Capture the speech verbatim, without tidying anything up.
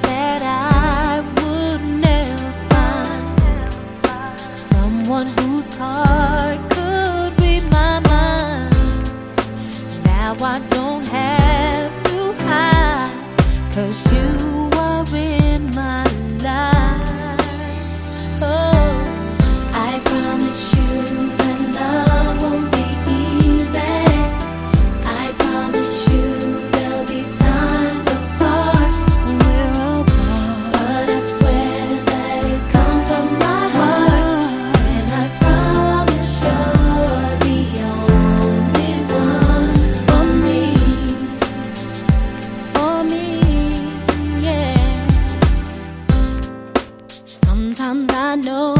that I would never find someone whose heart could read my mind. Now I don't have to hide, 'cause you are in my life. Oh, I promise you that love won't be easy. I promise you there'll be times apart when we're apart, but I swear that it comes from my heart. And I promise you're the only one for me, for me, yeah. Sometimes I know